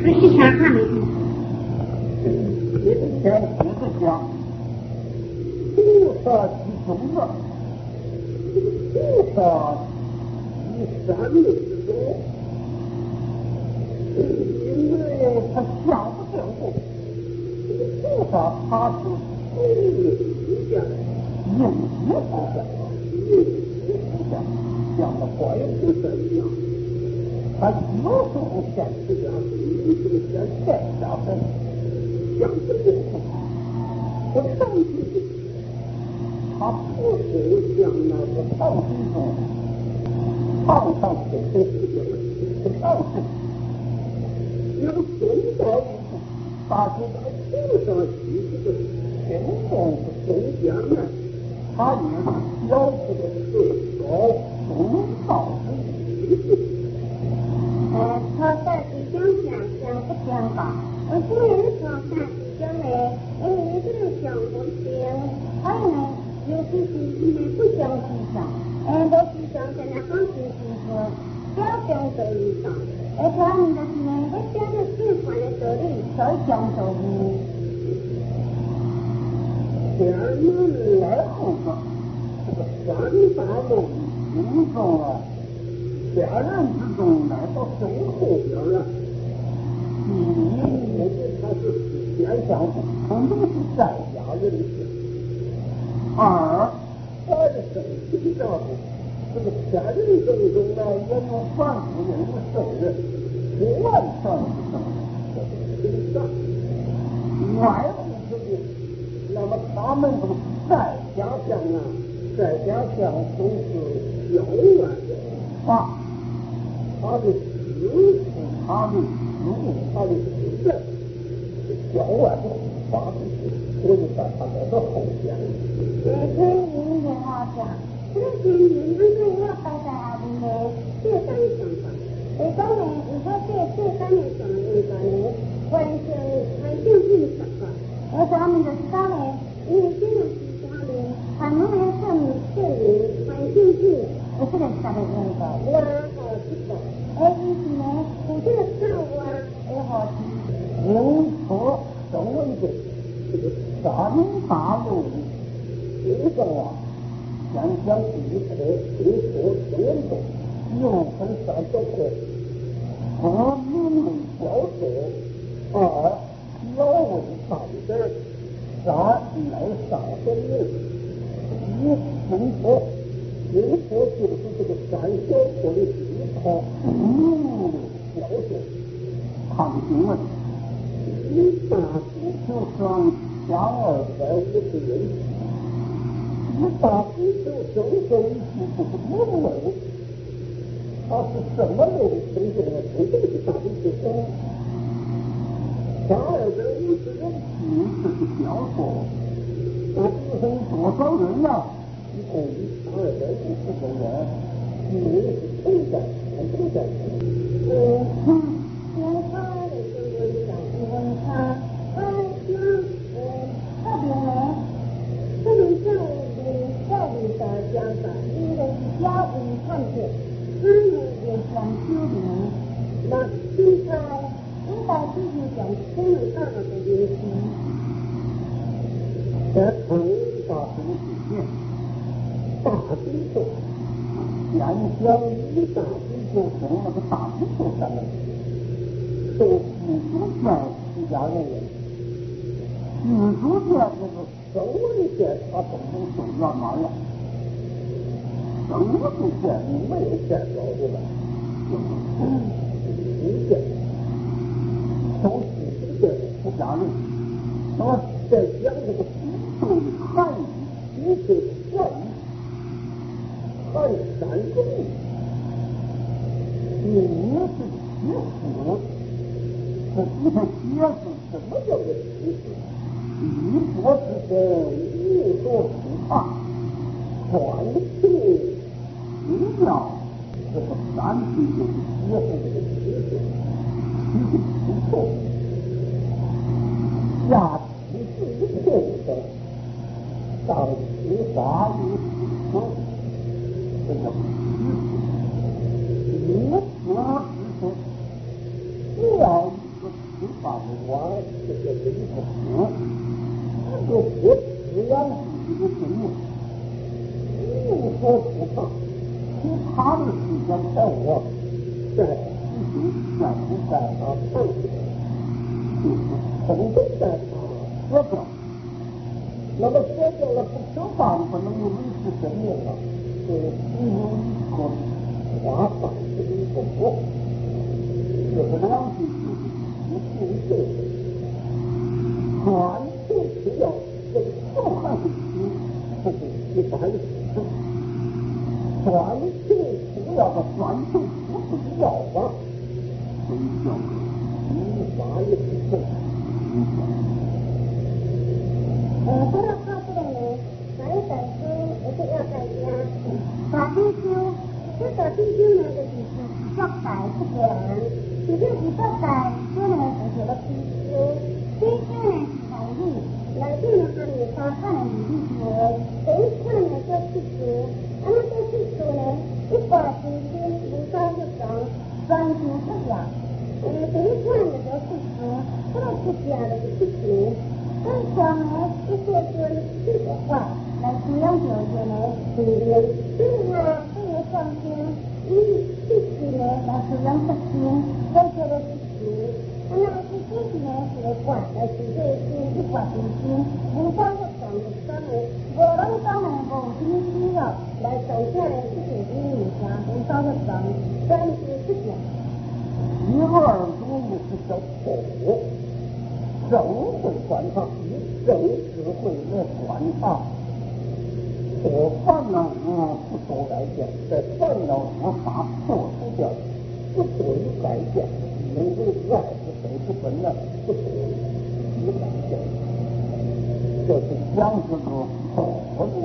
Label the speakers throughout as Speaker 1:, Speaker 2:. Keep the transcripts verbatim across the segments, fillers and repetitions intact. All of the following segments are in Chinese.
Speaker 1: 仔细看看的。
Speaker 2: 接着讲，接着讲，菩萨集中了，菩萨以三昧之中，因为他想不想过，菩萨他是随意讲，应接不讲，应接不讲，讲的怪不怎样。他有时候先出家，有时候先在家分，讲这个我上去，他不是像那个上去中放上去的不上去，要中道一步，大家在路上去这个行动是中间呢，他也是标出的最高中道之一。
Speaker 1: 呃，他在比较想想不想吧？我虽然说在比较呢，因为这个想不想，还有呢，有些事情呢不想去想，呃，都是想在那方式就是表象道理上，而他们就是呢，在表的示范的道理才讲道理。
Speaker 2: 前面来后个这个三大路行中啊。家人之中来到最后边了，第一，我对他是时间相互，肯定是在家人士；二，在身体上头，这个天人当中呢，也有凡夫人的圣人，不完全是圣人，这是真相。外乎之物，那么他们都是在家相啊，在家相都是郊外的啊。他的思是他的思，他的思想是郊外的发出去，所以在他在这后边。
Speaker 1: 呃，可以明白好讲，这个经验就是要摆在下面的这三个想法。这方面，如果这这三个想法呢，完全环境性想法，而咱们就是讲呢，因为这种是讲的，他们要证明证明环境性，而这个是他的那个我好知道。哎，意思呢，我这个看我也好听。
Speaker 2: 因此，成为的这个三大路行走啊，先讲第一课，第一课先走，又分三小课：和名为小说，二小为上边，三来上分论。一行课，行课就是这个三小课的第一课。嗯，小说看新闻，一大批就剩下二百五十人，一大批就剩下一批不是名为，它是什么类的呈现呢？不就是大批就剩下二百五十人批，这是小说，那只剩多少人呢？一共二百五十个人，因为是存在，存在。
Speaker 1: 嗯，先看的是文章，文章，呃，那呃，特别呢，这种教育的教育的讲法，应该是教育看见，他们也讲究的，那现在应该就是讲真正大的原因。
Speaker 2: 在看大同世界，大比丘，先讲一大比丘从那个大比丘上面。受基督教出家人员，基督教这个生为界他都能受圆满了，生为界你没有见着的了，就是基督界，受基督界的出家人，那么再讲这个基督的含义，基督的含义，含三种义，第一是启示。这具体解释什么叫做启示？一波之风，一波之大，传出奇妙，这个三体就是解释这个启示，启示不错。下启示后的上启法律启示，这叫启示。一波之风，第二。 把我这个人口，这个我只要自己的生命，无所不放，其他的事情在我在实行在不在啊看起来，就是从头在啊这个，那么这个了不吃饭不能有维持生命了，是只有一个花饭的一个活，这个两句就是不负责任，全就是要这个臭汉子不是一般人，全就是要个全球不是要法，所以叫个依法应正。
Speaker 1: 呃，说到靠这个呢，哪一本书一定要在家？法律书，这个必须呢就是比较改这个人，比较比较改书呢就是个必须，必须呢是来历，来历呢它有法看的履历书，这一看呢叫必须，啊那这必须呢一把必须无三就讲专注不了，呃这一看呢叫必须，这个不讲的是必须。所以讲呢，一些说这个话来滋养九月呢，是的，所以呢，这个上天以必须呢来滋养十天，要求的必须。那么是必须呢是来管来是这些一管必须，无方的讲的讲呢，无人讲呢无必须要来走下来这些理念家，无方的讲，专是不讲。
Speaker 2: 一二中也是叫口。政会官场以政治会来官场，我烦恼我不做改变，在烦恼我把破除掉，不做于改变，能够爱是本是本来不做于改变，这是讲这个破的。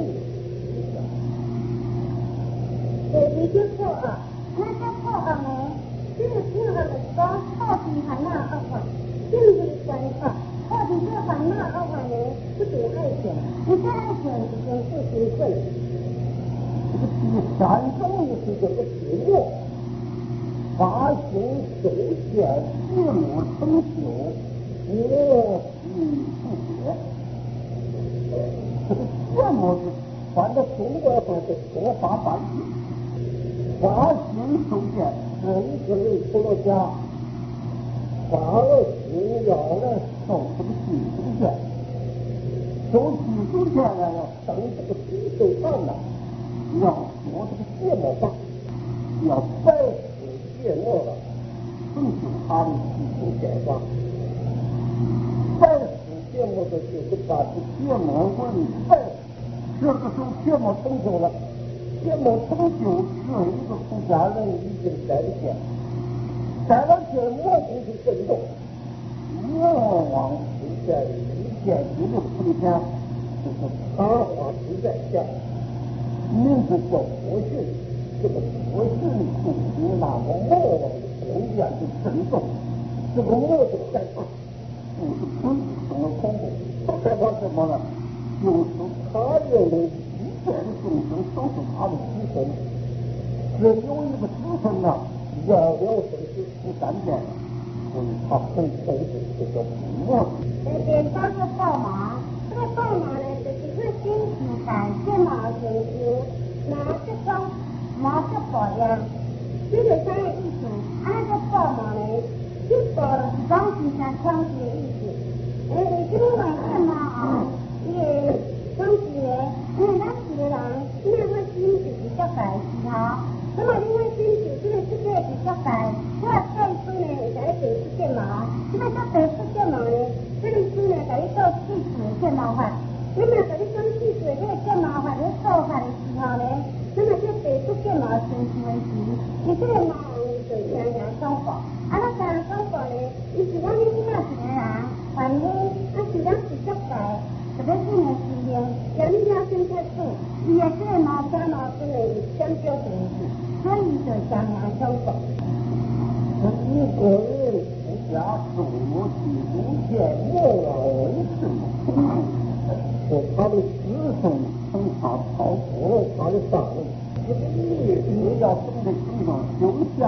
Speaker 1: 对，你就破啊，那这破啊呢，这个破啊的说，破题还那二法。定力观察，或者是烦恼二法呢，不读爱情，不太爱情已经不兴奋。
Speaker 2: 这个第三种也是这个节目，发行首现节目成就，我是不解。这个节目是翻到中国话是多发翻译，发行首现是一个人除了家。发了心要来受这个技术线，受技术线呢要等这个技术上呢，要做这个芥末法，要白吃芥末了，成就他的技术线法。白吃芥末的就是把这芥末纹白，这个时候芥末成就了，芥末成就这一个出家人已经摘线。摘了这蘑菇就震动，魔王出现一见一的春天，就是插花枝在下，名字叫佛训。这个佛训就是那个魔王的宫殿的震动，这个魔就害怕，不是鬼生了恐怖，他害怕什么呢？就是他认为一切的众生都是他的子孙，只有一个子孙呢。要了生死出三界，所以他很恐怖，这叫魔。
Speaker 1: 呃，点上个报马，这个报马呢，就是个新时代建马成就，拿这张马这保养，这个啥意思？按这报马呢，就报了是当时想枪击的意思。呃，这个晚上嘛啊，也当时呢，因为当时的人，因为他心是比较改其他。那么因为新主这个世界比较改，那这一书呢，在北世界嘛，这个叫北世界嘛呢，这个书呢等于做历史最麻烦。那么等于讲历史这个最麻烦的做法的时候呢，那么就北世界嘛成为是，你这个嘛就讲讲方法，啊那讲方法呢，你是讲你那是人，反正啊是讲比较改，特别是呢是用人家生态素，也是嘛加嘛之类相交东西。所以就讲两种法。
Speaker 2: 这一个人出家受我去中间魔王为是，说他的子孙从他超过了他的上人，这个意思要懂得什么修下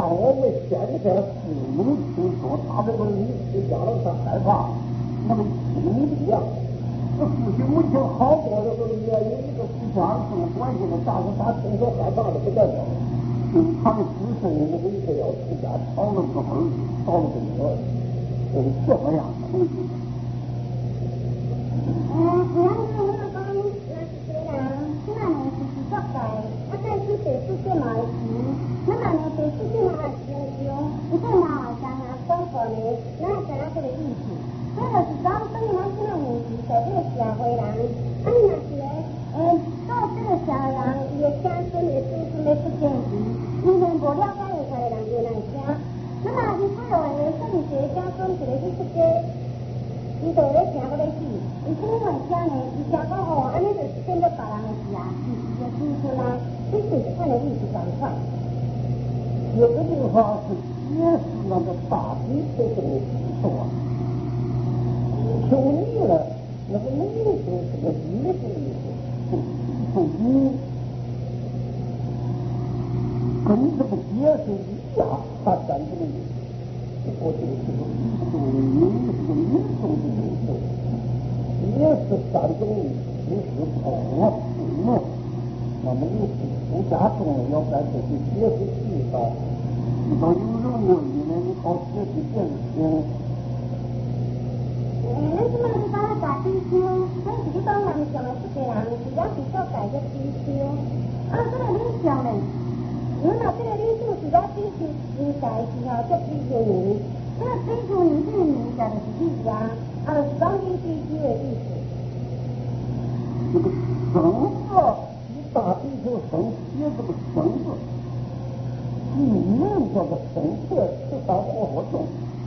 Speaker 2: 我们现在父母亲说他这个历史让人他害怕，那么心里呀，这父亲母亲好多的时候也有一个不相处关系的，但是他听说害怕的不得了，就他的子孙那个一个要出家，讨了个儿子，讨了个女儿，就是这么样的。
Speaker 1: 嗯，你要是我们讲，那是这样，现在呢是是作在，啊，在是在世界嘛的时，那么呢在世界嘛的时候，你看嘛，像啊广告呢，那在那这个意思，那就是讲等于咱现在年纪在这个社会人，啊，你若是咧，诶，到这个社会人，伊的家孙的子孙的出现时，完全无了解会出来人就来听，那么你看到的，说你一个家孙一个去出家。伊就咧听嗰个事，伊听完听呢，伊讲讲哦，安尼就是变做别人的事啊，是是个子孙啊，这是看的意思赶快。
Speaker 2: 有的地方是解释那个大地这种的基础啊，求你了，那个你就是个你的意思，就你跟这个解释一样，他讲这个意思。我觉得这个艺术，也是个民族的艺术，也是三种艺术同啊四门。那么你是不加重了，要不然这些解释题上，遇到有人问你呢，你好解释解释清。
Speaker 1: 诶，咱即摆是讲咧大比丘，咱是去讲人上的出家人，是咱是所改的比丘。啊，这个领上呢？我那这个领袖是咱比丘应该时候叫比丘尼，这个比丘尼这个名字就是比丘，啊，就是讲你比丘的意思。
Speaker 2: 这个生字，你大比丘生写这个生字，地名叫做生切，是当活活中。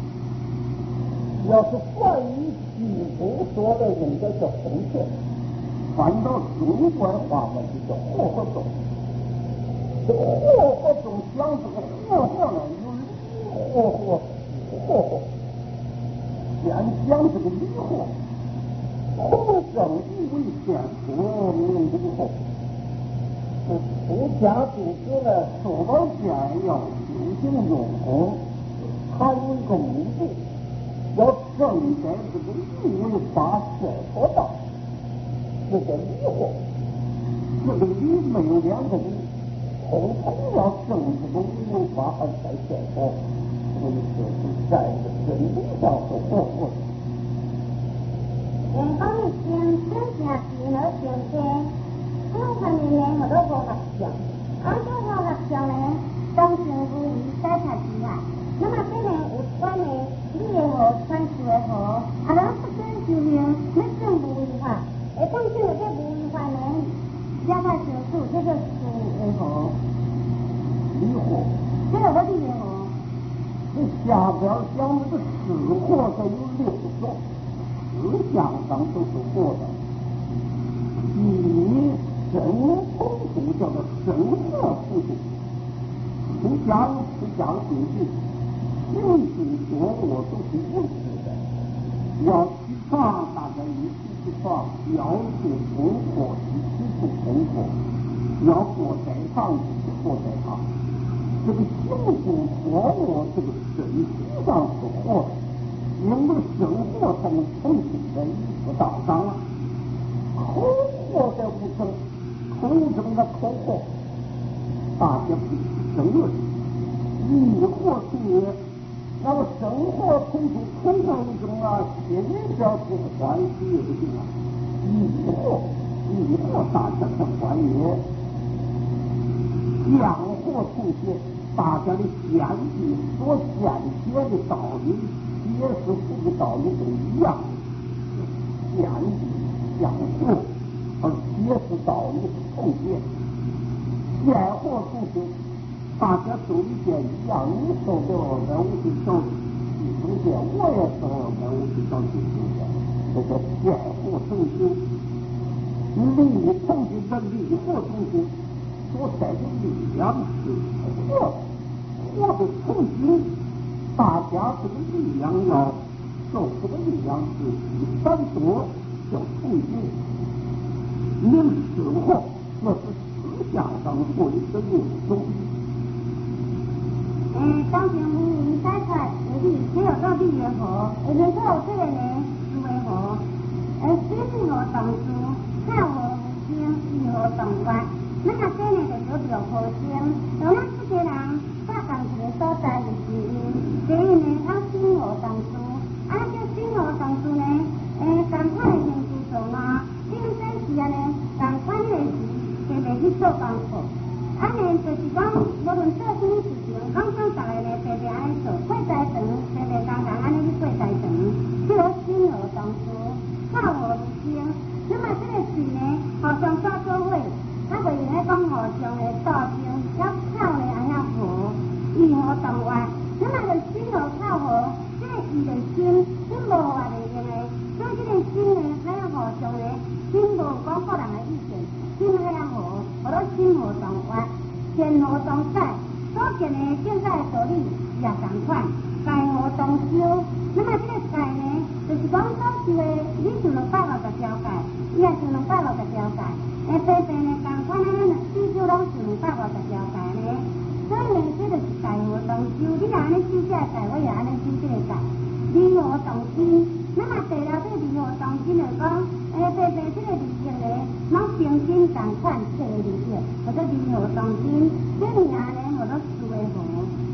Speaker 2: 要是翻译西中说的，应该叫生切；翻到中国话呢，就叫活活中。这个活活中讲这个活活呢，有活活、活活，先讲这个离活，红正义为先出名离活。这出家弟子呢，受到监要修行用功，还有一个目的，要正在这个理为法解脱道，这个离活，这个理没有两个理。通通要正这个无为法而才解脱，所以说是在这个真理上是活活的。
Speaker 1: 诶，讲你先先下钱而先给，这方面呢我都无合上，啊，这无合上呢，当成无疑在他之外。那么这呢有关呢，你的河传出的河，啊，咱不真修行，那正无为法，诶，当这个这无为法呢，加他成数，这个是为何？
Speaker 2: 离活，
Speaker 1: 这个我理解哦。
Speaker 2: 这下边讲这个死活的有六种，思想上都是活的。以生同处叫做生活互助，出家有出家的规矩，行行说我都是一致的。要起床，大家一起起床；要去功课，一起去功课；要过斋堂，一起过斋堂。这个行住坐卧，这个身体上是活的，因为生活才能成就在一个道上啊。口活在无成，口中的口活，大家必须争论。一活是，那么生活从中口活一种啊，心理上是关系有的啊。一活，一活大家的关联。两活同学，大家的先进所见解的道理、解释这个道理都一样，先进相互，而解释道理是同解。现活同学，大家都意见一样，你收给我二百五十条地中线，我也收二百五十条地中线，这叫现活同学。理同学的理活同学。所在的力量是活，活的从心，大家这个力量要受这个力量是一三多，叫从心。能生活，那是思想上会的六种。
Speaker 1: 诶， 诶，当前无名采出为你，只有到地缘河，会能够这个呢，是为河，诶，水是河动词，草河无声，地河动发。那么这呢就叫做河声。像咱这个人在同一个所在就是因，所以呢，它水河动词，啊，叫水河动词呢，诶，同款的形式上嘛，顶说是安尼，同款的是，就袂去做功课。啊呢，就是讲，无论做什么事情，讲讲逐个呢，白白安尼做，过财长，白白刚刚安尼去过财长，这个水河动词，草河无声。那么这个字呢，互相抓做伙。啊，袂用咧讲互相的斗争，要靠咧安遐河，义和同源。那么就水河靠河，这个伊就心，心无话袂用的。所以这个心呢，还要互相的，心无讲个人的意见，心还要和，互到心和同源，天和同载。所见的现在的道理也同款，界和同修。那么这个界呢，就是讲所修的，你像两百五十条界，伊也像两百五十条界。诶，白白呢，同款安尼，至少拢是两百五十条界呢。所以呢，这就是界和同修。你若安尼修这个界，我也安尼修这个界，离合同心。那么第了这离合同心就讲，诶，白白这个利益呢，拢平均同款这个利益，或者离合同心，这样呢，我都思维好。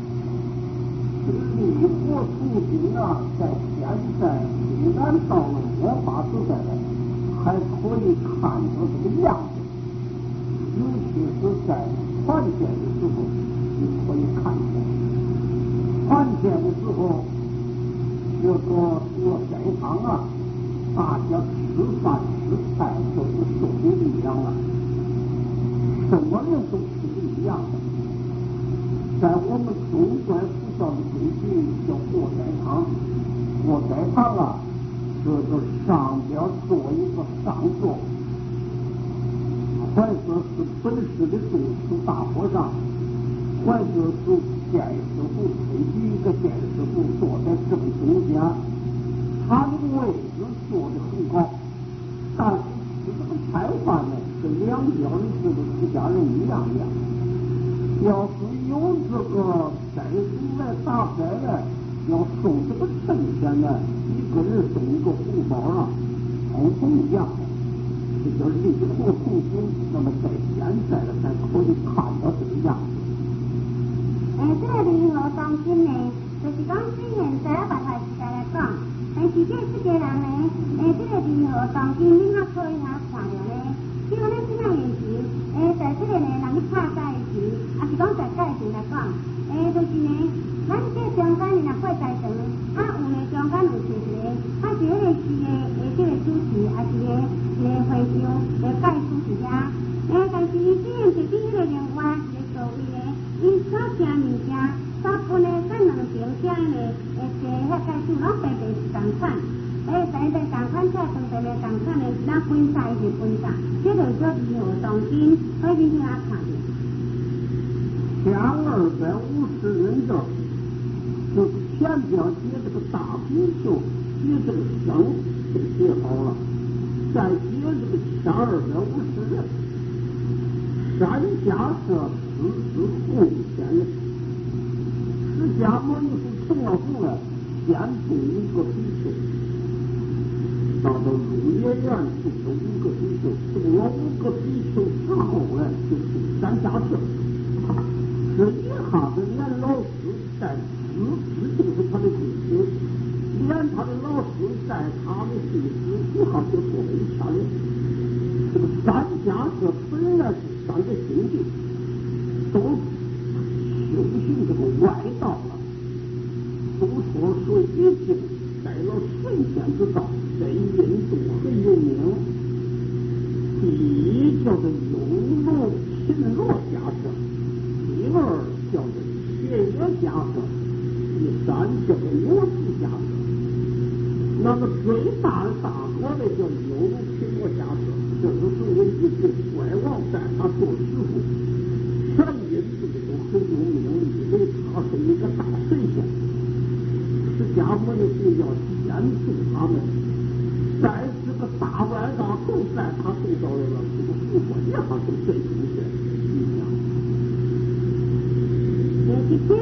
Speaker 2: 离合同心啊，在现在虽然到了魔法时代了。还可以看出这个样子，尤其是在团建的时候，你可以看出。团建的时候，这个这个斋堂啊，大家吃饭吃菜都是受不一样了，什么人都是不一样的。在我们中国佛教的规矩叫过斋堂，过斋堂啊。这个上边做一个上座，或者是本市的宗祠大和尚，或者是监师傅推举一个监师傅坐在正中间，他的位置坐得很高，但是吃这个菜饭呢，跟两边的这个出家人一样一样。要是有这个斋主来打斋来，要送这个圣钱呢。一个人送一个红包啊，统统一样的，这叫离合同心。那么在现在呢，才可以看到这个样子。
Speaker 1: 诶，这个离合同心呢，就是讲对现在啊，白话时代来讲，但是这这个人呢，诶，这个离合同心，你较可以遐看着呢。比如咱这样的时，诶，在这个呢，人去拍界的时，也是讲在界时来讲，诶，就是呢，咱这中间呢，若过界长，啊，有呢中间有一个。啊，是迄个是个诶，这个主持，也是个一个会长，一个介主持者。诶，但是伊只用是对迄个另外一个座位咧，伊所听物件，大部分咧咱两边听咧，诶，坐遐介主拢白白是同款，诶，白白同款，车同白白同款咧，咱分散是分散，这就叫离合同心，可以去遐看的。
Speaker 2: 前二百五十人证，就是前边写这个大比丘。写这个香这个写好了，再写这个千二百五十人，山下社此是奉献的，释迦牟尼佛成了佛了，先送一个比丘，到了入野园送了五个比丘，送了五个比丘之后呢，就送山下社。这一下子连老师在此这就是他的规矩。连他的老师在他的弟子一下就做了一千人。这个三家社本来是三个兄弟，都修行这个外道了，都说说已经带了神仙之道，在印度很有名。第一叫做优罗秦罗家社，第二叫做铁叶家社，第三叫做罗氏家社。那么最大的大哥呢叫优罗秦罗家社，这个时候一直乖王在他做师傅，全印度都很有名，因为他是一个大神仙。释迦牟尼佛要先送他们，在这个大外大口在他受到了这个复活一下就被出现一样。
Speaker 1: 也是天能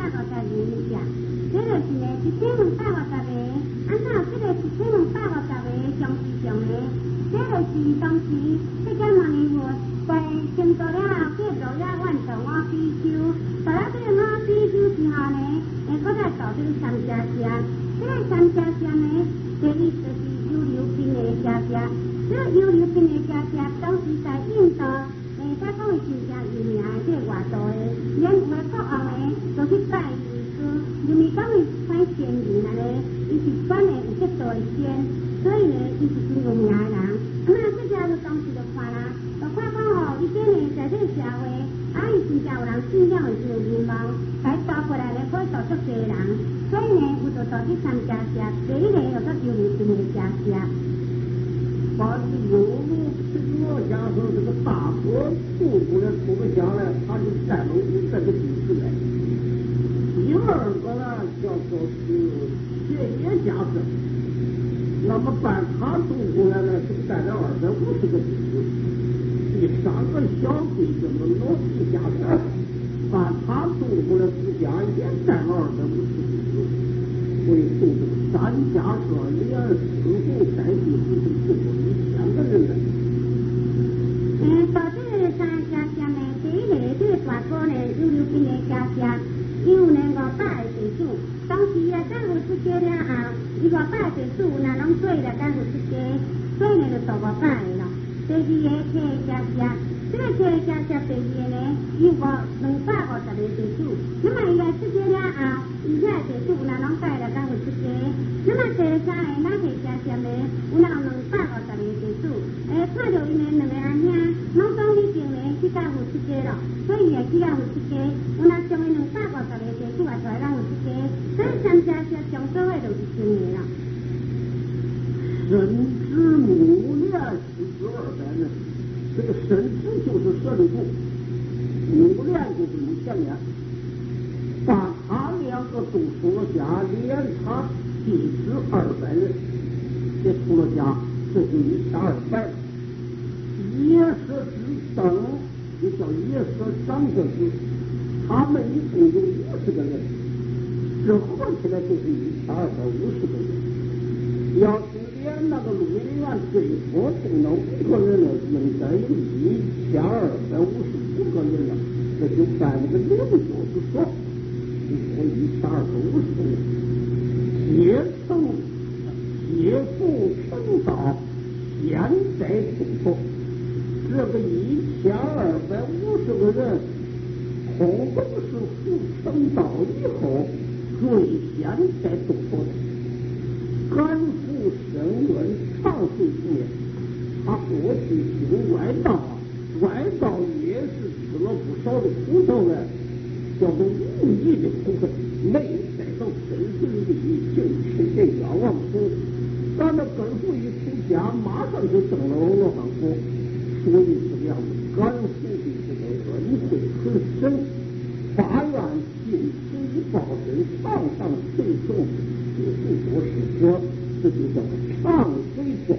Speaker 1: 五十二只，这就是呢一千两百五十个。安怎这个一千两百五十个上市上的？这就是当时这个万年佛在成都了后，继续了万众我比丘，到了这个我比丘之后呢，诶，搁再到这个三家社，这个三家社呢，第一就是游流兵的家社，这个游流兵的家社当时在印度，诶，他讲的真正有名的这个外道的，连外国王呢都去拜伊师，因为讲的拜仙人啊咧，伊是选的有这道的仙，所以呢，伊是真有名的人。那这家就当时就看啦，就看讲吼，伊这呢在这个社会，啊，伊真正有人信仰的真有愿望，来招过来咧，可以招足多人，所以呢，有就到这三家社，第一个有个游流兵的家社。
Speaker 2: 把这游路这个家说这个大河渡过来出个家来，他就占了这个地址来。第二个呢，叫做是谢业家社。那么办他渡过来呢，是占了二百五十个地址。第三个小贵这么老地家社，办他渡过来出家也占了二百五十个地址。所以渡这个三家社连四户三地不是渡过一千个人呢。
Speaker 1: 嗯，到这个三家社呢，第一个这个大哥呢，游流兵的家社，有呢五百个地主。当时啊，干部出家了后，伊五百个地主若拢做了干部出家，所以呢就到五百个咯。第二个客家社，这个客家社第二个呢，有五两百五十个地主。那么伊来出家了后，伊遐地主若拢带了干部出家，那么第三个咱客家社呢，有若两百五十个地主。诶，看到因们两个阿兄，拢讲以前呢去干部出家咯，所以也去干部出家。有若上面两百五十个地主也出来干部出家。所以三家社上所谓就是真个啦。
Speaker 2: 神之母练是指二百人，这个神之就是神部，母练就是母前练，把他两个都出了家，连他弟子二百人也出了家，这就一千二百。夜色之等也叫夜色长者之，他们一共有五十个人。这合起来就是一千二百五十个人。要是连那个陆林员最多动了五个人了，应该有一千二百五十五个人了，这就办了个两桌子说，就说一千二百五十个人。皆成皆不成道，现在中国这个一千二百五十个人，统都是不成道以后。最现在中国的甘肃深渊长岁之年，他过去行外道啊，外道也是吃了不少的苦头呢，叫做无义的苦恨，没带到身体里就吃这冤枉苦。咱们根父一出家，马上就挣了罗汉果，所以这个样子，甘肃的这个恩惠很深，发愿进一报身，上上随从，也不多是说，这就叫长随从。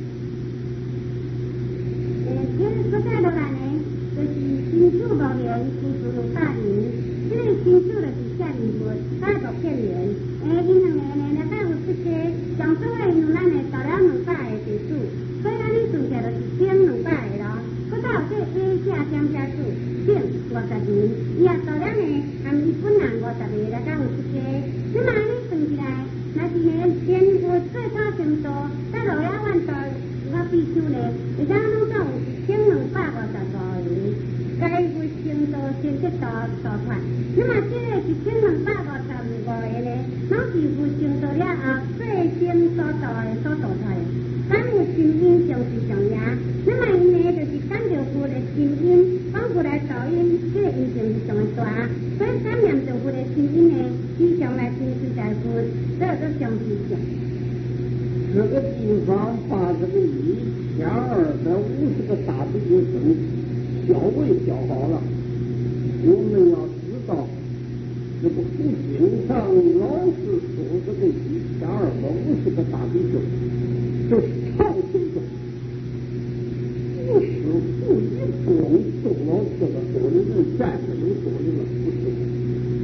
Speaker 1: 呃，这个再落来呢，就是新主六年，新主六八年。这个新主就是下年份，他六七年。诶，因两个呢，咧干有出家，上所谓有咱呢到了两百个地主，所以咱呢算起来就是整两百个咯。搁再有这个 A 下江家主，整五十年，伊也到了呢。他们本人五十个来讲有出家，那么你算起来，那是呢，连我最高程度，在罗亚湾岛我比丘呢，会当拢讲有一千两百五十五个，该为程度先去大大款。那么这个一千两百五十五个呢，拢是为程度了后，最先所造的所造出来。咱有真因就是上也，那么伊呢就是咱着佛的真因，反过来造因，这个因就是上的大。所以咱念着佛的真因呢，伊上来真实在佛，这个上实相。
Speaker 2: 这个地方把这个一千二百五十个大比丘僧教会教好了，我们要知道，这个佛经上老是说这个一千二百五十个大比丘，这是长随从，不是不一共动了这个多的人，再没有多的人，不是，是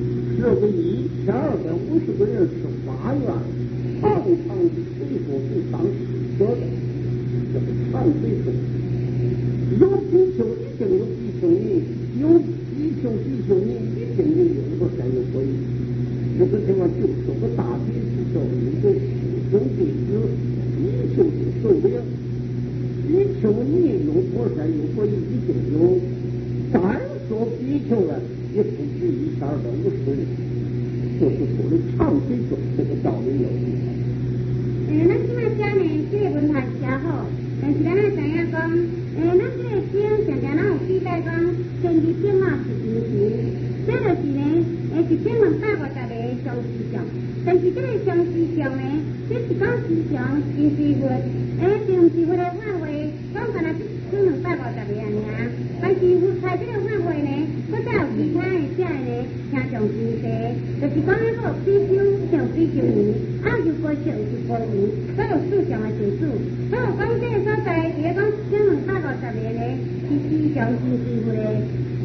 Speaker 2: 这个一千二百五十个人是法院常常推说不当死者的，这个常推说。有比丘一定有比丘尼，有比丘比丘尼一定有有个山有国义。这个地方就说个大比丘叫一个师生弟子，比丘是首领，比丘尼有佛山有国义一定有。单说比丘呢，也不止一千二百五十人，就是说的常推说这个道理有。
Speaker 1: 嗯，咱即摆讲呢，这个文化写好，但是咱要知影讲，诶，咱这个经常常咱有记载讲，天地变化是平行，这就是呢，诶，一千两百五十个相思像，但是这个相思像呢，这一讲思想是是佛，诶，并不是佛的范围，讲干那一千两百五十个安尼啊，但是佛在这个范围呢，搁再有其他的写呢，听上真济，就是讲那个比丘像比丘尼。啊，就过少是过年，所有思想的结束。所以讲这个所在，伊讲千两百五十个呢，是思想是是佛的。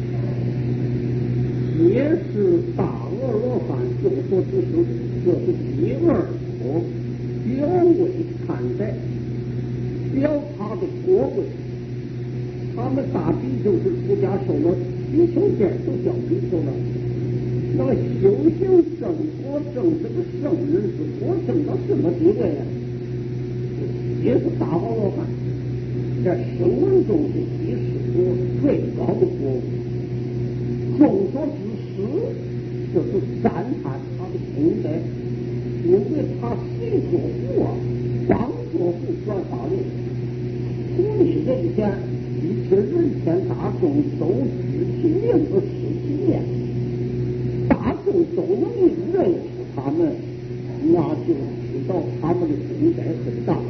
Speaker 2: 也是大阿罗汉众所之书，这是第二佛表位看待，表他的国位。他们大比丘是出家受了比丘戒，都叫比丘了。那个修行正果正这个圣人是果正到什么地位啊？也是大阿罗汉，在声闻中是第十果最高的果位。众所之师就是赞叹他的功德，因为他随作福啊，帮作福转法轮，鼓励人间一切人天大众都知其名而识其面。大众都能认识他们，那就知道他们的功德很大。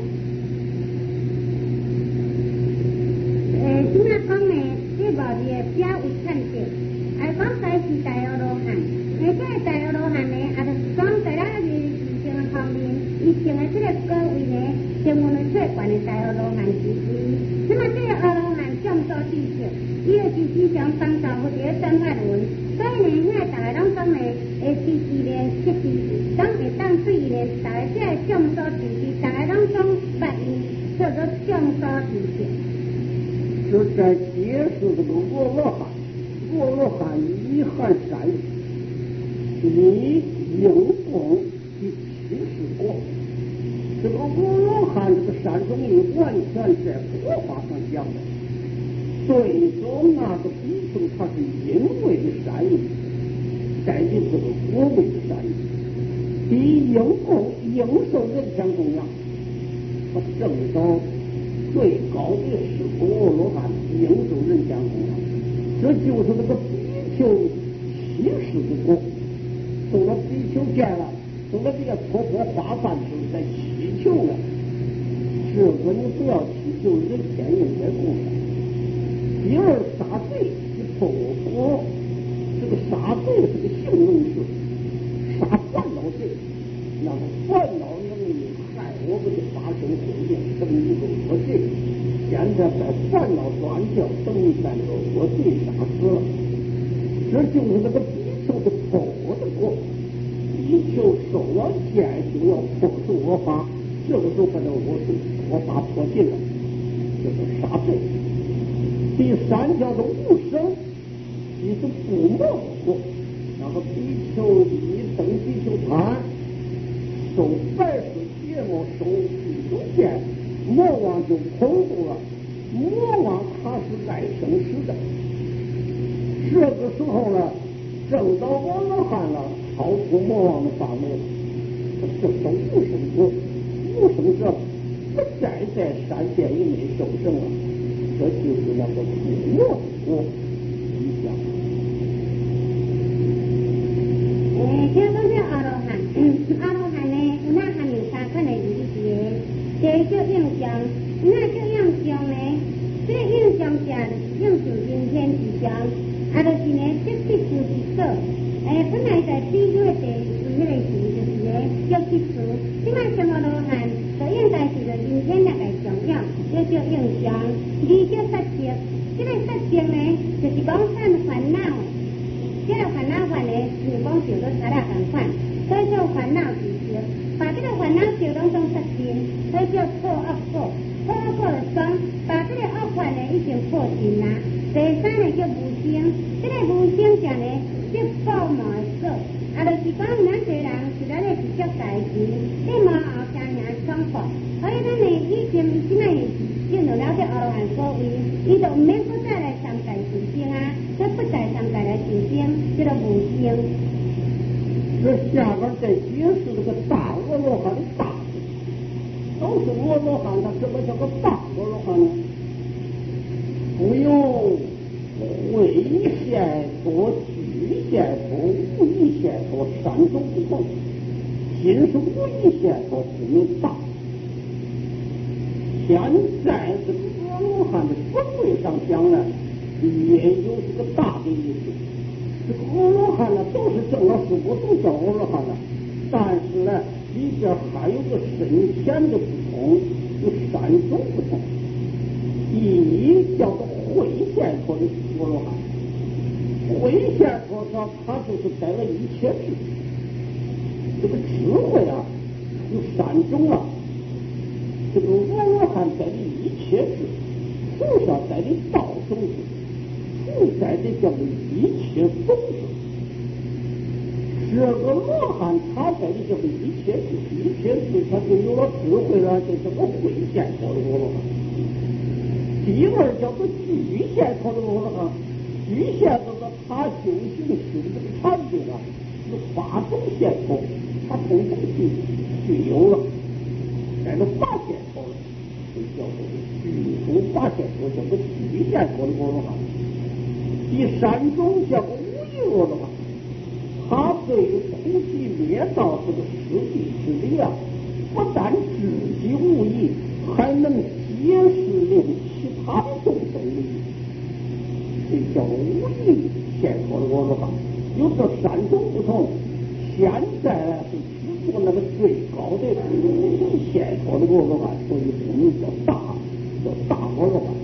Speaker 1: 诶，怎么讲呢？这无字的表为看到，啊，讲在是大阿罗汉，诶，这个大阿罗汉呢，啊，就是讲在咱个事情的方面，伊成的这个果位呢，成为了最悬的大阿罗汉之一。那么这个阿罗汉众所知识，伊个是思想创造或者转法轮。所以呢，遐大家拢讲呢，会支持呢，支持，当会当对呢，大家这个众所支持，大家拢讲捌伊叫做众所支持。
Speaker 2: 就在解释这个阿罗汉，阿罗汉一含善你应供第七十果。这个阿罗汉这个善终于完全在佛法上讲的。最终那个比丘他是因为的善意，带进这个果位的善意，第一应供应受人天供养，他证到最高的是阿罗汉应受人天供养，这就是那个比丘七十的果，受了比丘戒了，受了这个托钵化饭时在祈求了，这个你不要祈求人天应该供养。第二杀罪是破国，这个杀罪这个形容是杀烦恼罪，那么烦恼能力害我们的发生毁灭，等于个恶罪。现在把烦恼断掉，等于把这个恶罪杀死了。这就是那个比丘的破的国，比丘受了戒就要破除恶法，这个时候把这个恶罪恶法破尽了，就是杀罪。第三叫做无生，即是不没过。那个比丘一登比丘坛，受白水芥末，受比丘戒，魔王就恐怖了。魔王他是来生死的，这个时候呢，证到阿罗汉了，超出魔王的范围了，这叫无生果。无生者不再在山界以内受生了。这就是那个不没果一样。
Speaker 1: 诶，听讲这阿罗汉，阿罗汉呢，有哪含有三款的意思？第一叫应象，那叫应象呢？这个应象者应受人天之象，啊，就是呢，即必须是所。诶，本来在比丘的第四迄个字就是呢，叫必须。即摆成阿罗汉，就应该是着人天那个重要，这叫应象。二叫杀劫，这个杀劫呢，就是讲散烦恼。这个烦恼烦呢，是讲叫做杀那叫破恶果，破恶果就讲把这个恶法呢已经破尽啦。第三呢叫无生，这个无生者呢叫报魔所，啊，就是讲咱这人是咱咧直接代志，你无后加名爽法，所以咱呢以前现在进入了这阿罗汉果位，伊就唔免不再来三界求生啊，再不再三界来求生，叫做无生。
Speaker 2: 这下边再解释这个大阿罗汉的大，都是阿罗汉，它什么叫做大阿罗汉呢？不用唯现佛、具现佛、无一现佛三种不同，今是无一现佛是名大。现在这个阿罗汉的分位上讲呢，也有这个大的意思。这个阿罗汉呢，都是证了四果都叫阿罗汉了，但是呢，里边还有个深浅的不同，有三种不同。一叫做慧现佛的阿罗汉，慧现佛说他就是带了一切智，这个智慧啊有三种啊。这个阿罗汉带的一切智，菩萨带的道种智，佛带的叫做一切种智。这个罗汉他带的叫做一切智，一切智他就有了智慧了，就叫做慧现佛的阿罗汉。第二叫做具现佛的阿罗汉，具现佛的他修行是这个禅定啊，是八种现佛，他统统具具有了。带着八现佛了，就叫做具足八现佛，叫做具现佛的阿罗汉。第三种叫做无一阿罗汉，他对苦集灭道这个实地之理啊，不但自己无益，还能解释令其他的众生利益，这叫无一现佛的阿罗汉。有这三种不同，现在是只做那个最高的无一现佛的阿罗汉，所以我们叫大叫大阿罗汉。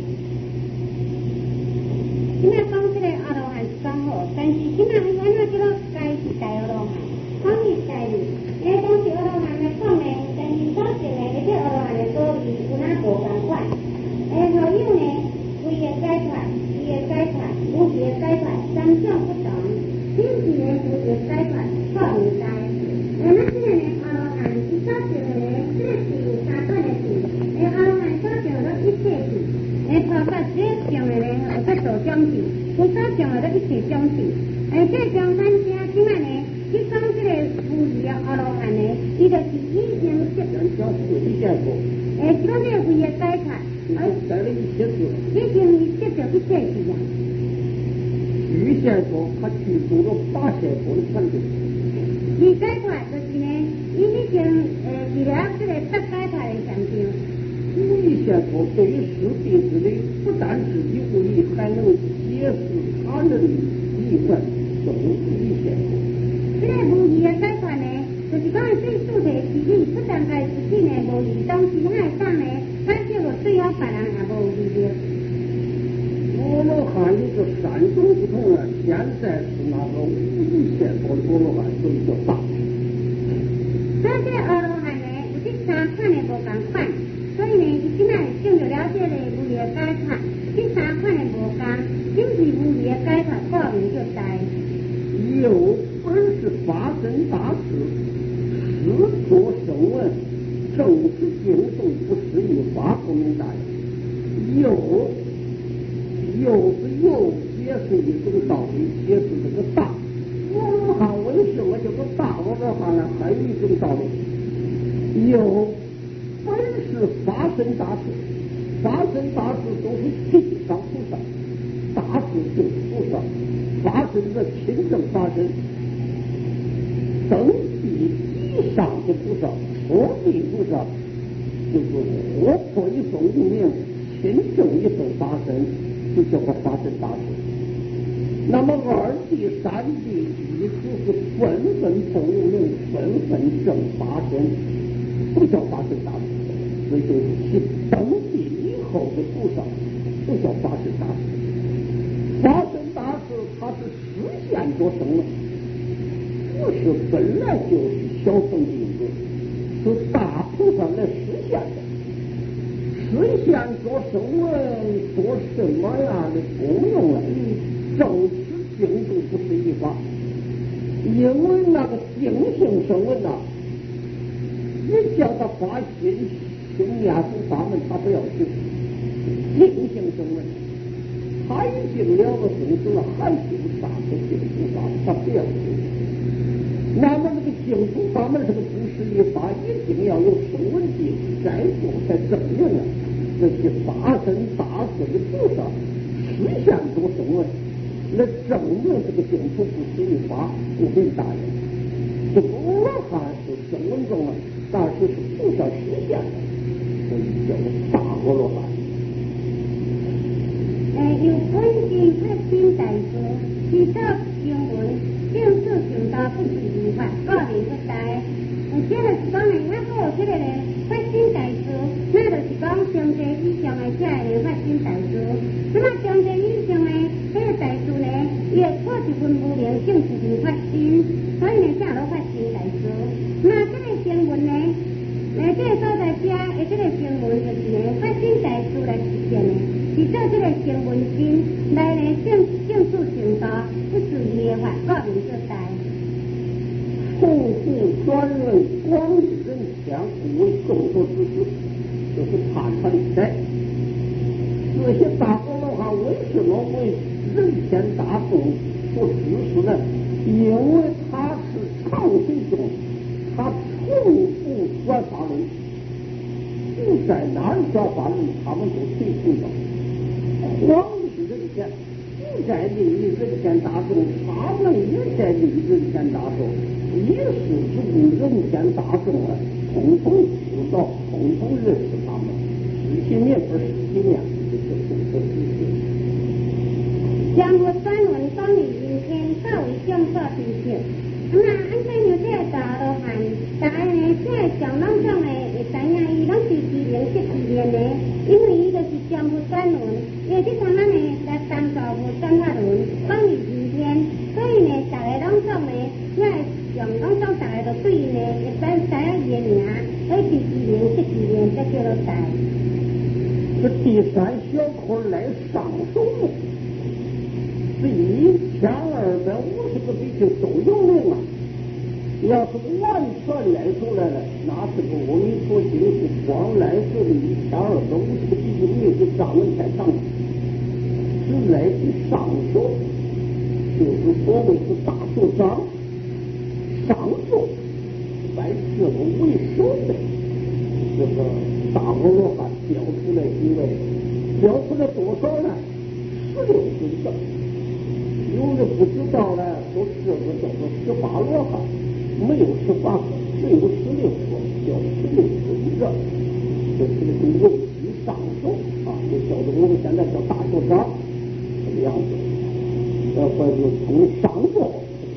Speaker 1: 现在讲这个阿罗汉是讲好，但是现在安怎叫做该是大阿罗汉？讲是大理，因为讲是阿罗汉来讲呢，但是所证的这个阿罗汉的道理有哪无同款？诶，后有呢，规个解脱，伊个解脱，无己个解脱，三种不同。因此呢，无己个解脱错误在。诶，那现在呢，阿罗汉伊所证的呢，这个是有三段的是，诶，阿罗汉所证的一切是，诶，包括这证的呢，有个道种是，伊所证的一切种是，诶，这种咱家今仔呢，去讲这个无己个阿罗汉呢，伊就是已经证
Speaker 2: 叫无一现佛。
Speaker 1: 诶，这个有个解脱。
Speaker 2: 带了一切智，
Speaker 1: 已经接着一切智啊。
Speaker 2: 具现佛他具足了八现佛的禅定。
Speaker 1: 二解脱就是呢，伊已经呃治疗这个八解脱的禅定。
Speaker 2: 无一现佛对于实地之理，不但自己无益，还能解释他人的意愿，叫无一现佛。
Speaker 1: 这个无义的解脱呢，就是讲对主题之理，不但该自己呢无利，当其他的上呢。他结果对要别人也无利益。
Speaker 2: 阿罗汉有这三种不同啊，现在是那个无一现佛的阿罗汉，所以叫大。
Speaker 1: 所以这阿罗汉呢，有这三款的无同款，所以呢，伊现在证入了这个无义的解脱，这三款的无同，因是无义的解脱报名就大。
Speaker 2: 有本是发生大事，实作声闻。正是经动不是一发不明白，又又是又解释一种道理，解释这个大阿罗汉为什么叫做大阿罗汉呢？还有一种道理，又本是发生大事，发生大事都是地上菩萨，大事就是菩萨，发生的亲正发生，等地以上的菩萨。佛地菩萨就是活泼一种无名，亲正一种发生，就叫做发生大事。那么二地、三地一处是纷纷从无名，纷纷正发生，不叫发生大事。所以就是其等地以后的菩萨，不叫发生大事。发生大事，它是实现着什么？不是本来就是小乘的。是大菩萨来实现的。实现做声闻做什么样的功用呢？正是净土不是一法，因为那个净性声闻呐，你叫他发心行念佛法门，他不要修。净性声闻，他已经了了众生了，还修啥个净土法？他不要修。那么这个净土法门这个不是一法，一定要有声闻地再做才证明了。这些大神大士的菩萨实现这个声闻，来证明这个净土不是一法，不为大人。这个罗汉是声闻中了，但是是菩萨实现的，所以叫大阿罗汉。
Speaker 1: 呃，有本经发心大事，其他经文正式行道不是如法，个人不在。这就是讲呢，那个这个呢发心大事，那就是讲上帝以上的才会发心大事。那么上帝以上的这个大事呢，也错一分无明，正是无发心，所以呢才落发心大事。那这个经文呢，呃，这个所在遮的这个经文就是呢发心大事来实现的，是做这个经文经来呢正正式行道，不是业法个人所在。
Speaker 2: 从故专论广利人前，故为众所知之，就是他传在这些大阿罗汉为什么为人前大众所指示呢？因为他是常随中，他从不转法轮，不在哪儿转法轮，他们都随从到。广利人前，不在利益人前大众，他们也在利益人前大众。也是助人间大众啊，统统知道，统统认识他们，实体面不是实体面，这是不可理解。
Speaker 1: 将我专文讲理今天较为上所知识。那按照你这个大罗汉，大家呢，这个上拢讲呢，会知影伊拢是自然识自然的，因为伊就是将佛专文，因为这他们呢来参照佛转法轮，讲理今天，所以呢，大家拢讲呢，也上拢讲大家都对呢，会知知影伊的名，所以是自然识自然，才叫做大。
Speaker 2: 这第三小科来上手目，这一千二百五十个比丘都有名啊！要是完全来出来了，那这个阿弥陀经是光来这里一千二百五十个比丘名就上门太长了，只来去上手，就是所谓是大手掌。上座在这个为首的这个大阿罗汉标出来几位，标出来多少呢？十六尊的，有的不知道呢，说这个叫做十八罗汉，没有十八个，只有十六个，叫十六尊的，这是个为其上手啊，就叫做我们现在叫大手掌这个样子，呃，或者从上座。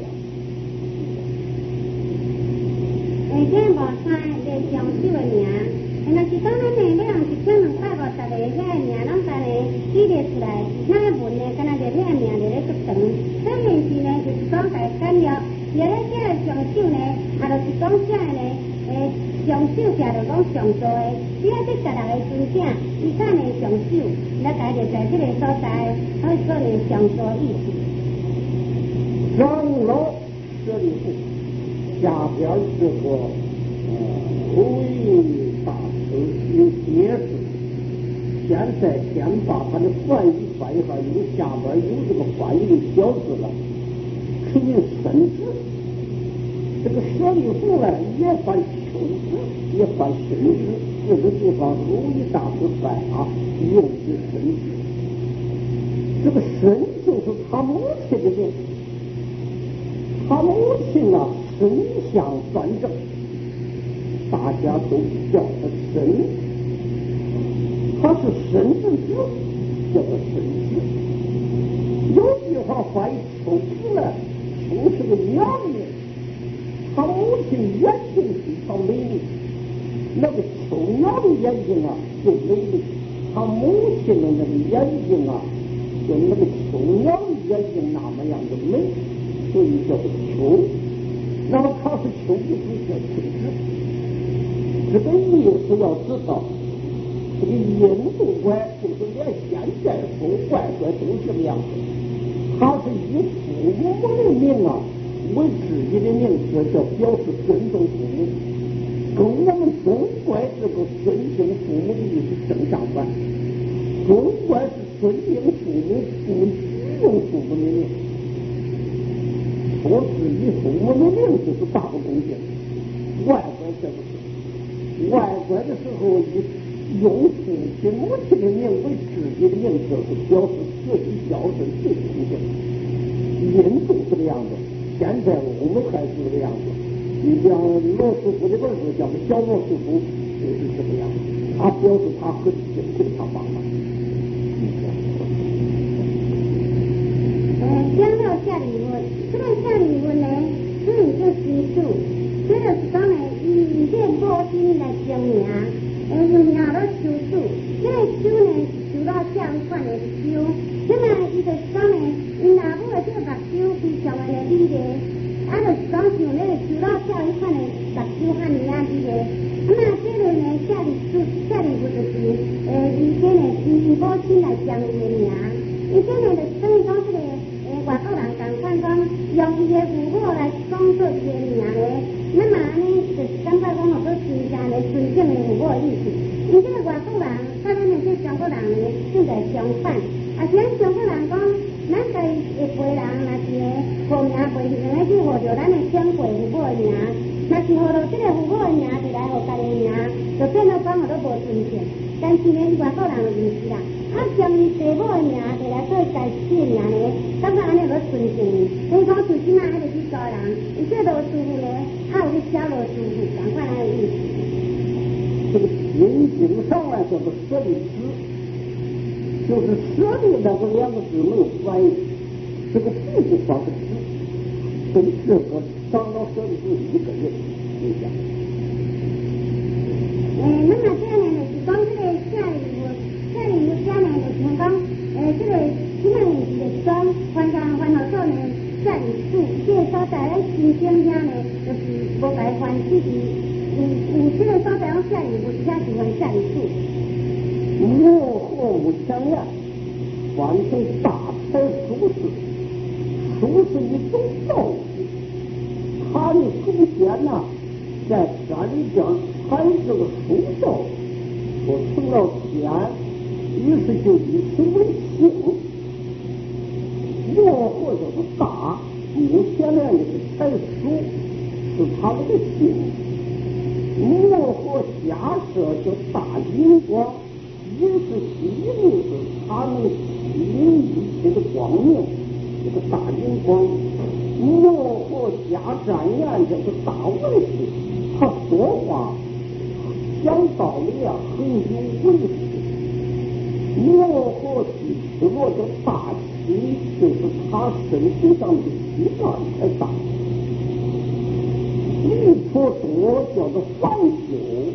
Speaker 1: 这无三个上手的名，若是讲咱呢，你若是千两百五十个遐个名，拢在呢记列出来，那个文呢，敢若就遐个名就咧足长。这件事呢，就是讲大简约，而咧这个上手呢，也就是讲这个呢，诶，上手就就讲上座的，只要这十六个尊者，伊看呢上手，那家就在这个所在，可以说呢上座意思。
Speaker 2: 长老舍利弗。下边这个呃，无为大师有解释，现在先把它的翻译翻译下，因为下边有这个翻译的小字了，可以深知。这个舍利弗呢，也翻秋子，也翻深知，这个地方无为大师翻啊，用的深知。这个深就是他母亲的名，他母亲啊。身相端正，大家都叫他身，他是身之子，叫他身子。有句话翻译秋子呢，秋是个鸟名，他母亲眼睛非常美丽，那个秋鸟的眼睛啊就美丽，他母亲的那个眼睛啊，就那个秋鸟的眼睛那么样的美，所以叫做秋。那么他是秋子，叫秋子。 这个意思要知道，这个印度怪就是连现在说怪怪都是这个样子，它是以父母的名啊为自己的名字，叫表示尊重父母，跟我们中怪这个尊敬父母的意思正相反。中怪是尊敬父母，不使用父母的名，说自己父母的名就是大不恭敬。外怪这不是，外怪的时候以用父亲母亲的名为自己的名字，是表示自己孝顺最恭敬。印度是这个样子，现在欧美还是这个样子。你像罗斯福的儿子叫小罗斯福，就是这个样子，他表示他很敬佩他爸爸。
Speaker 1: 呃，讲到夏礼物，这个夏礼物呢，所以就习俗，这个是讲呢，以这母亲来证明，呃，用拿到手术，这个手呢是受到这样款的手，那么伊就讲呢，因拿母的这个目睭非常的美丽，啊，就是讲像那个受到这样款的目睭和尼亚美丽，那么这个呢，夏礼物，夏礼物就是，呃，以这呢，以母亲来证明的名，伊这呢就等于讲这个。外国人共款讲用伊的父母来讲做伊的名咧，那么安尼就是感觉讲好多真正的尊敬的父母的意思。因这个外国人甲咱的这中国人咧，正在相反。啊，是咱中国人讲，咱家己的辈人若是咧号名辈用咧去号着咱的长辈父母的名，若是号着这个父母的名，就来号家己的名，就变到讲好多无尊敬。但是呢，外国人就唔是啦。啊，将伊父母的名摕来做家己的名咧，感觉安尼有尊敬伊。所以讲，最起码迄个去做人，伊这罗师傅咧，啊有去小罗师傅，赶快来有意思。
Speaker 2: 这个心经上来叫做舍利子，就是舍利那个两个字没有翻译，这个字就发个子，跟这个长老舍利子一个人一样。
Speaker 1: 诶，那么这样呢，就是讲这个下礼物。这里有家呢，就是讲，呃，这个起码就是讲，凡家凡好做呢，下礼数，这个所在咧心经遐呢，就是无改换，只是有有这个所在讲下礼物，只是换下礼数。
Speaker 2: 若祸无强呀，换成大财舒适，舒适一种道具。他的祖先呐，在山间采这个树豆，说成了天。于是就以此为姓，若或者是大，目前呢也是才属，是他们的姓。若或假设叫大银光，也是一定是他们吸引一切的光明，这个大银光。若或假展言，这个大文士，他说话讲道理啊，很有文识。若或是若叫大气，就是他身体上的气管太大。一撮多叫做反修，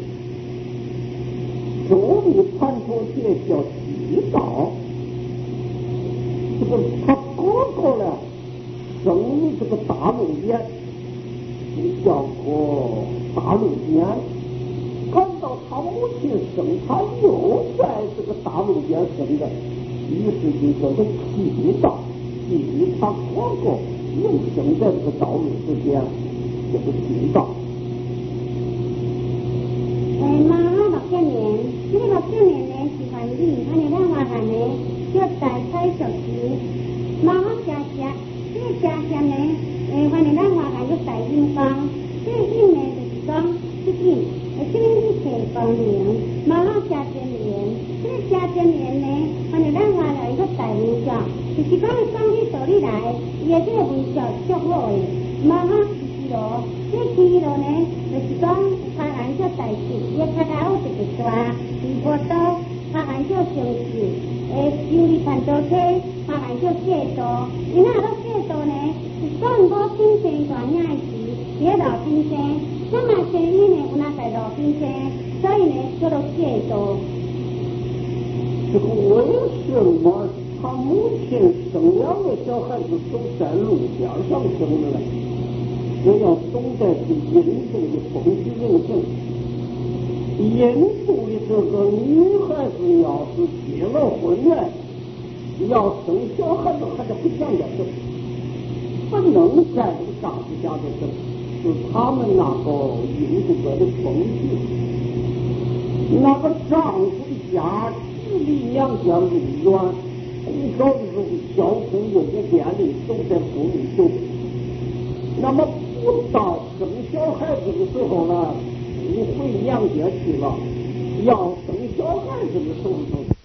Speaker 2: 周里盘陀铁叫气道。这个他哥哥呢，生于这个大路边，叫做大路边。看到他母亲生他又在这个大路边生的，于是就叫做气道，基于他哥哥又生在这个道路之间，这个气道。
Speaker 1: 诶，妈妈六几年，这个六几年呢是还你，安尼咱话汉呢叫大彩属实。妈妈家家，这个家家呢，诶，反正咱话汉叫大印光，这个印呢就是讲这印。这边是写光明，妈妈加真言，这个加真言呢，反正咱话来一个大微笑，就是讲讲起道理来，伊的这个微笑足好的。妈妈七路，这七路呢，就是讲他人叫大事，伊的脚头就是大，二波刀，他人叫成事，诶，修理盘刀车，他人叫戒刀，伊那个戒刀呢，是讲我pin生大领的时，伊个老pin生。那么生意呢，有那在路边生，所以呢叫做戒刀。
Speaker 2: 这个为什么他母亲生两个小孩子都在路边上生的呢？我要懂得是印度的风俗民情。 印度的这个女孩子要是结了婚呢，要生小孩子，还是不讲究的，不能在这个丈夫家的生，是他们那个印度的风俗。那个丈夫的家距离娘家路远，很少的时候交通又不便利，都在父母手。那么不到生小孩子的时候呢，不回娘家去了，要生小孩子的时候。